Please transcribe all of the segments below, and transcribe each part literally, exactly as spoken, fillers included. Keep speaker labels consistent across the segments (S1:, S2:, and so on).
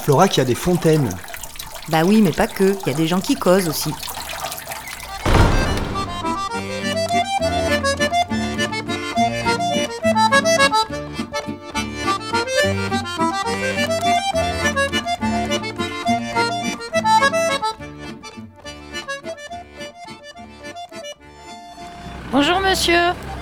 S1: Florac, il y a des fontaines.
S2: Bah oui, mais pas que, il y a des gens qui causent aussi.
S3: Bonjour monsieur,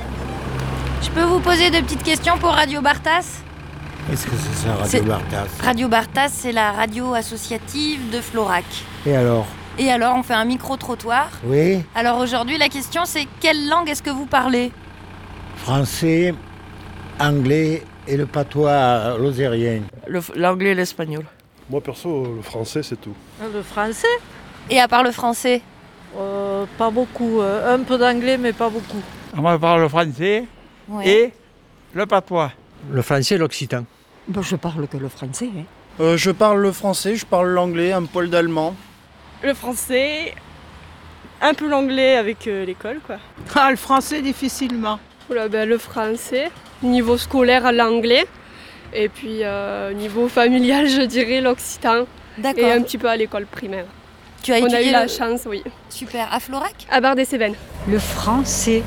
S3: je peux vous poser deux petites questions pour Radio Bartas ?
S4: Qu'est-ce que c'est ça, Radio
S3: C'est-
S4: Bartas?
S3: Radio Bartas, c'est la radio associative de Florac.
S4: Et alors?
S3: Et alors, on fait un micro-trottoir.
S4: Oui,
S3: Alors aujourd'hui, la question c'est quelle langue est-ce que vous parlez ?
S4: français, anglais et le patois lozérien.
S5: Le- L'anglais et l'espagnol.
S6: Moi perso, le français c'est tout.
S5: Le français
S3: Et à part le français ?
S5: euh, Pas beaucoup. euh, Un peu d'anglais, mais pas beaucoup.
S7: Moi, je parle le français
S3: Ouais.
S7: et le patois.
S8: Le français et l'occitan.
S9: Ben, je parle que le français. Hein.
S10: Euh, je parle le français, je parle l'anglais, un poil d'allemand.
S11: Le français, un peu l'anglais avec euh, l'école, quoi.
S5: Ah, le français, difficilement.
S11: Oula, ben, le français, niveau scolaire, l'anglais. Et puis euh, niveau familial, je dirais l'occitan.
S3: D'accord.
S11: Et un petit peu à l'école primaire.
S3: Tu as
S11: On a
S3: étudié
S11: eu la
S3: le-
S11: chance, oui.
S3: Super. À Florac ?
S11: À Bar-des-Cévennes.
S9: Le français.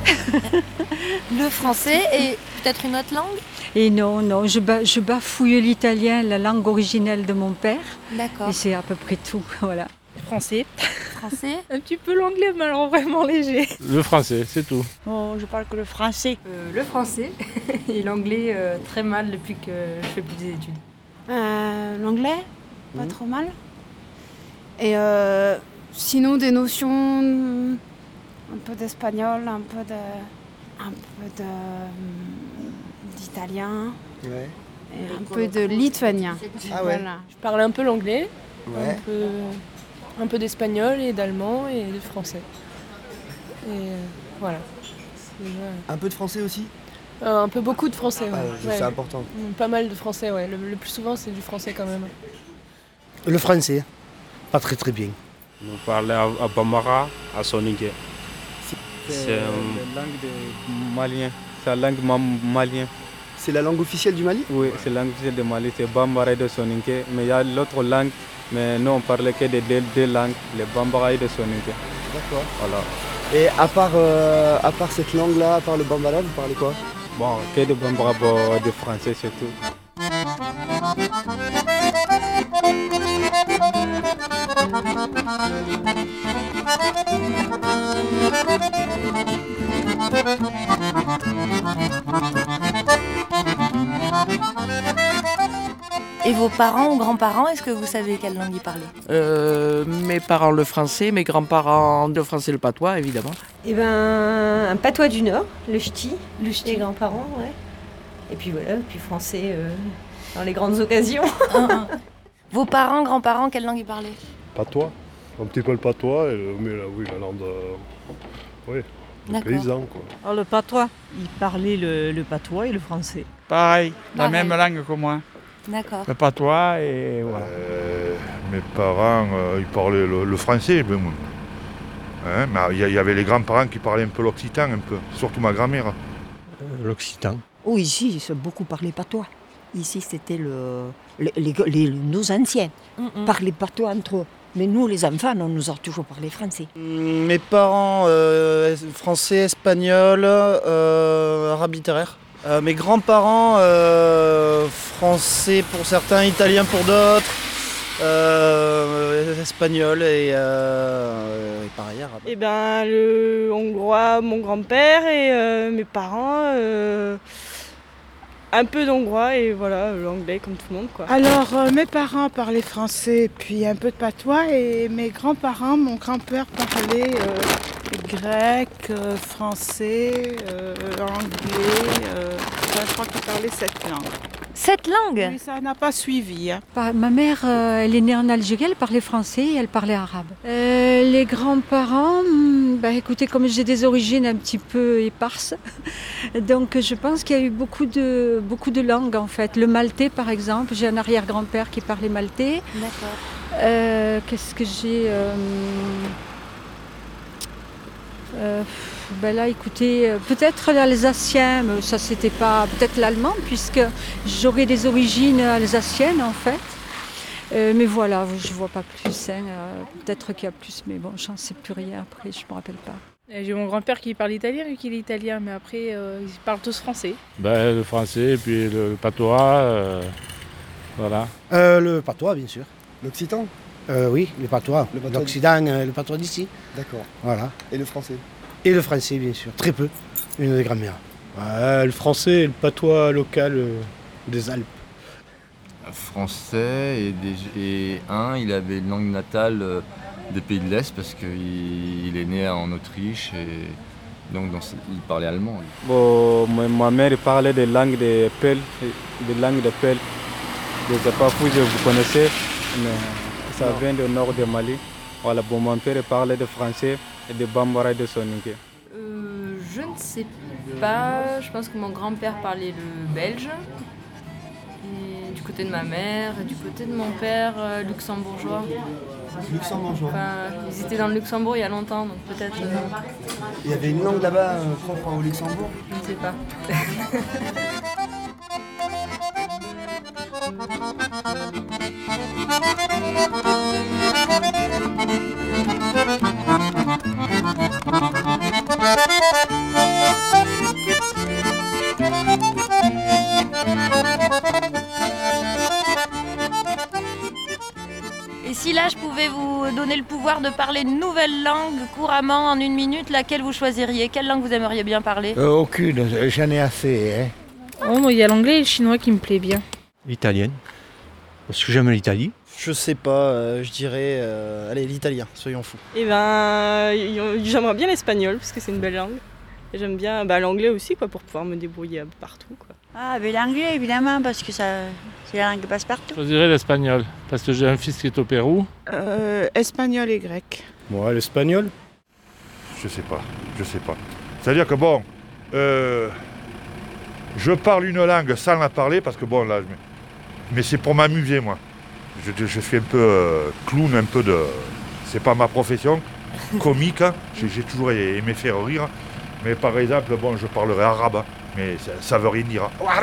S3: Le français et peut-être une autre langue ?
S9: Et non, non, je, ba- je bafouille l'italien, la langue originelle de mon père.
S3: D'accord.
S9: Et c'est à peu près tout, voilà.
S11: Français.
S3: Français ?
S11: Un petit peu l'anglais, mais alors vraiment léger.
S7: Le français, c'est tout.
S5: Oh, je parle que le français.
S2: Euh, le français et l'anglais euh, très mal depuis que je fais plus des études.
S12: Euh, L'anglais, pas trop mal. Et euh, sinon des notions, un peu d'espagnol, un peu de, un peu de d'italien
S4: Ouais.
S12: et un peu de lituanien.
S4: Ah ouais.
S12: Voilà.
S11: Je parle un peu l'anglais,
S4: Ouais.
S11: un peu, un peu d'espagnol et d'allemand et de français. Et euh, voilà. C'est déjà-
S1: Un peu de français aussi.
S11: Euh, un peu beaucoup de français, ouais.
S1: Ah,
S11: Ouais.
S1: c'est important.
S11: Mm, Pas mal de français, ouais. Le, le plus souvent, c'est du français quand même.
S8: Le français, pas très très bien.
S6: Nous parlons à, à Bambara, à Soninké.
S7: C'est la langue des Maliens. C'est la langue ma- malienne.
S1: C'est la langue officielle du Mali ?
S7: Oui, c'est la langue officielle de Mali. C'est Bambara et de Soninké. Mais il y a l'autre langue. Mais nous, on parlait que des deux, deux langues, les Bambara et de Soninké.
S1: D'accord.
S7: Voilà.
S1: Et à part, euh, à part cette langue-là, à part le bambara, vous parlez quoi ?
S7: Bon, que de Bambara, bon, de français, c'est tout.
S3: Et vos parents ou grands-parents, est-ce que vous savez quelle langue ils parlaient ?
S5: Euh, mes parents le français, mes grands-parents le français le patois, évidemment.
S9: Eh ben, un patois du Nord, le ch'ti,
S3: Le
S9: les grands-parents, ouais. Et puis voilà, puis français euh, dans les grandes occasions.
S3: Vos parents, grands-parents, quelle langue ils parlaient ?
S6: Patois, un petit peu le patois, et le- mais là, oui, la langue de, oui, de
S3: D'accord.
S6: paysan quoi.
S5: Alors, le patois.
S11: Ils parlaient le, le patois et le français.
S7: Pareil, la
S3: Pareil.
S7: même langue que moi.
S3: D'accord.
S7: Le patois et voilà.
S13: Euh, mes parents, euh, ils parlaient le, le français. Ben, hein, mais il y, y avait les grands-parents qui parlaient un peu l'occitan, un peu, surtout ma grand-mère.
S8: Euh, L'occitan.
S9: Oh, ici, ils se beaucoup parlé patois. Ici, c'était le, les, les- les- nos anciens.
S3: Mm-mm.
S9: Parlaient patois entre eux. Mais nous, les enfants, on nous a toujours parlé français.
S10: Mm, Mes parents, euh, français, espagnol, euh, arabe littéraire. Euh, mes grands-parents, euh, français pour certains, italien pour d'autres, euh, espagnol et, euh, et pareil arabe.
S11: Et ben le hongrois, mon grand-père et euh, mes parents, euh, un peu d'hongrois et voilà, l'anglais comme tout le monde quoi.
S5: Alors, euh, mes parents parlaient français, puis un peu de patois, et mes grands-parents, mon grand-père parlait euh, grec, euh, français, euh, anglais. Euh, je crois qu'il parlait sept langues.
S3: Cette langue ?
S5: Oui, ça n'a pas suivi. Hein.
S9: Bah, ma mère, euh, elle est née en Algérie, elle parlait français et elle parlait arabe. Euh, les grands-parents, hmm, bah, écoutez, comme j'ai des origines un petit peu éparses, donc je pense qu'il y a eu beaucoup de, beaucoup de langues en fait. Le maltais par exemple, j'ai un arrière-grand-père qui parlait maltais.
S3: D'accord.
S9: Euh, Qu'est-ce que j'ai euh, euh, ben là, écoutez, euh, peut-être l'alsacien, mais ça c'était pas, peut-être l'allemand, puisque j'aurais des origines alsaciennes en fait. Euh, mais voilà, je vois pas plus. Hein. Euh, peut-être qu'il y a plus, mais bon, j'en sais plus rien après, je me rappelle pas.
S14: J'ai mon grand-père qui parle italien, vu qu'il est italien, mais après, euh, ils parlent tous français.
S15: Ben, le français, et puis le, le patois, euh, voilà.
S8: Euh, le patois, bien sûr.
S1: L'occitan?
S8: Euh, oui, le patois.
S1: Le patois
S8: L'Occident, euh, le patois d'ici.
S1: D'accord.
S8: Voilà.
S1: Et le français?
S8: Et le français, bien sûr. Très peu. Une des grammaires.
S16: Ouais, le français et le patois local euh, des Alpes.
S17: Français et, des, et un, il avait une langue natale euh, des pays de l'Est parce qu'il il est né en Autriche et donc dans, il parlait allemand.
S7: Bon, ma mère parlait des langues des Peuls, des langues des Peuls. Je ne sais pas si vous connaissez, mais ça vient du nord du Mali. Voilà, bon, mon père parlait de français et de bambara et de soninké.
S2: Euh, je ne sais pas, je pense que mon grand-père parlait le belge. Et du côté de ma mère, et du côté de mon père, euh, luxembourgeois.
S1: Luxembourgeois.
S2: Enfin, ils étaient dans le Luxembourg il y a longtemps, donc peut-être... Euh...
S1: Il y avait une langue là-bas euh, propre au Luxembourg?
S2: Je ne sais pas.
S3: Et si là, je pouvais vous donner le pouvoir de parler une nouvelle langue couramment en une minute, laquelle vous choisiriez? Quelle langue vous aimeriez bien parler?
S4: euh, Aucune, j'en ai assez. Hein.
S14: Oh, moi, il y a l'anglais et le chinois qui me plaît bien.
S16: L'italienne, parce que j'aime l'Italie.
S10: Je sais pas, euh, je dirais... Euh, allez, l'italien, soyons fous.
S11: Eh ben, j'aimerais bien l'espagnol, parce que c'est une belle langue. Et j'aime bien bah, l'anglais aussi, quoi, pour pouvoir me débrouiller partout, quoi.
S18: Ah, mais l'anglais, évidemment, parce que ça, c'est la langue qui passe partout.
S15: Je choisirais l'espagnol, parce que j'ai un fils qui est au Pérou.
S5: Euh, espagnol et grec.
S16: Moi, l'espagnol.
S13: Je sais pas, je sais pas. C'est-à-dire que bon, euh, je parle une langue sans la parler, parce que bon, là, mais c'est pour m'amuser, moi. Je, je suis un peu euh, clown, un peu de... C'est pas ma profession, comique, hein. j'ai, j'ai toujours aimé faire rire. Mais par exemple, bon, je parlerai arabe, hein, mais ça, ça veut rien dire.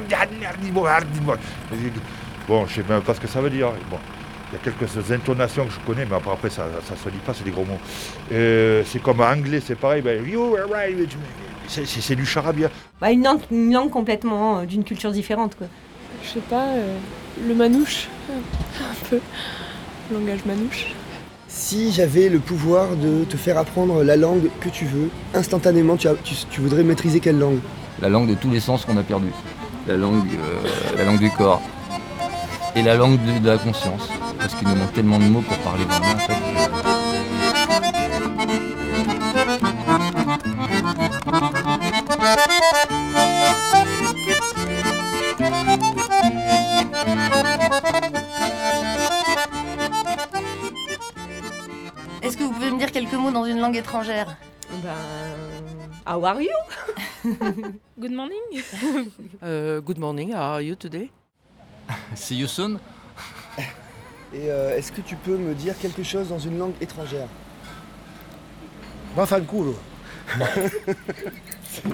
S13: Bon, je sais même pas ce que ça veut dire. Bon, il y a quelques intonations que je connais, mais après, ça ne se dit pas, c'est des gros mots. Euh, c'est comme en anglais, c'est pareil. Ben, c'est, c'est, c'est du charabia.
S19: Bah, une, langue, une langue complètement euh, d'une culture différente, quoi.
S11: Je sais pas, euh, le manouche, un peu, le langage manouche.
S1: Si j'avais le pouvoir de te faire apprendre la langue que tu veux, instantanément, tu, as, tu, tu voudrais maîtriser quelle langue?
S17: La langue de tous les sens qu'on a perdu. La langue, euh, la langue du corps. Et la langue de, de la conscience. Parce qu'il nous manque tellement de mots pour parler vraiment. En fait.
S3: Est-ce que vous pouvez me dire quelques mots dans une langue étrangère?
S19: Ben... How are you?
S14: Good morning.
S20: uh, good morning, how are you today?
S17: See you soon.
S1: Et euh, est-ce que tu peux me dire quelque chose dans une langue étrangère?
S8: Vaffanculo.
S1: Allez, c'est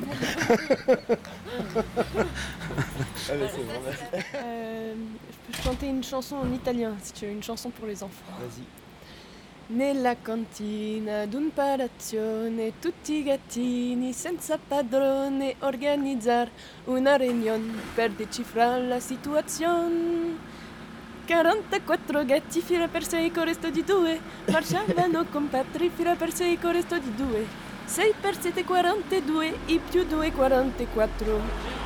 S1: bon, merci.
S11: Euh, je peux chanter une chanson en italien, si tu veux, une chanson pour les enfants.
S1: Vas-y.
S11: Nella cantina d'un palazione tutti gattini senza padrone organizzar una riunione per decifrar la situazione. quarantaquattro gatti fila per sei con resto di due marciavano compatri fila per sei con resto di due. sei per sette quarantadue e più due quarantaquattro.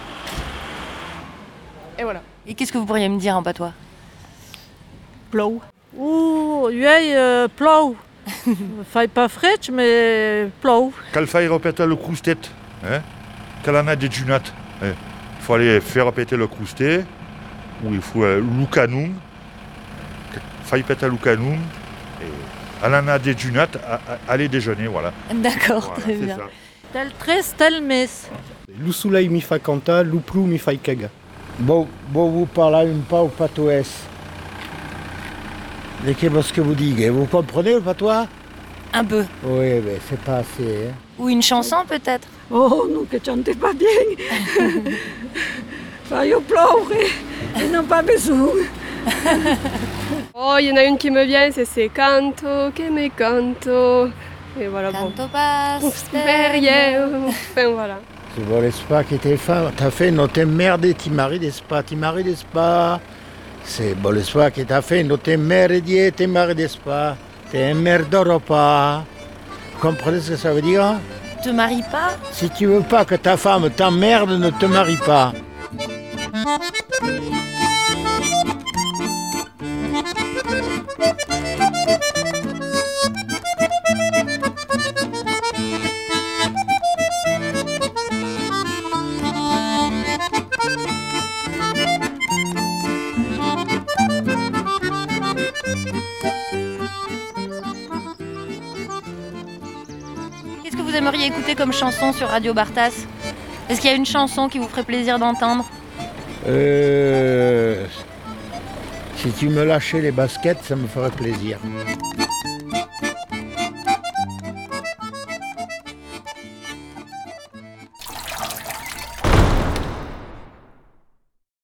S11: Et voilà.
S3: Et qu'est-ce que vous pourriez me dire en patois?
S19: Plow.
S21: Ouh, iei uh, plou. Fai pas fred, mais plou.
S13: Cal fai répéter le croustet, hein? Cal en a des junat. Il faut aller faire répéter le croustet, ou il faut euh, lucanum. Fai péter lucanum. Et elle en a des junat, aller déjeuner, voilà.
S3: D'accord,
S13: voilà,
S3: très bien.
S13: Ça.
S21: Tel tres, tel mes.
S16: Lusulai mi fa canta, luplu mi fa caga.
S4: Bon, bon, vous parlez pas au patois. Mais qu'est-ce que vous dites? Vous comprenez le patois?
S3: Un peu.
S4: Oui, mais c'est pas assez. Hein.
S3: Ou une chanson peut-être?
S9: Oh, non, que chante pas bien. Fai au plou, et non pas besoin.
S11: Oh, il y en a une qui me vient, c'est c'est canto, que me canto. Et voilà, bon.
S3: Canto pas
S11: rien. Enfin, voilà.
S4: Tu vois l'espa che ti fa, t'as fait non te merde ti mari d'espa, ti mari d'espa. C'est bon l'espa che t'as fait non te merde ti mari d'espa, te merdoro pas. Vous comprenez ce que ça veut dire?
S3: Te marie pas?
S4: Si tu veux pas que ta femme t'emmerde, ne te marie pas.
S3: Qu'est-ce que vous aimeriez écouter comme chanson sur Radio Bartas? Est-ce qu'il y a une chanson qui vous ferait plaisir d'entendre?
S4: Euh, si tu me lâchais les baskets, ça me ferait plaisir.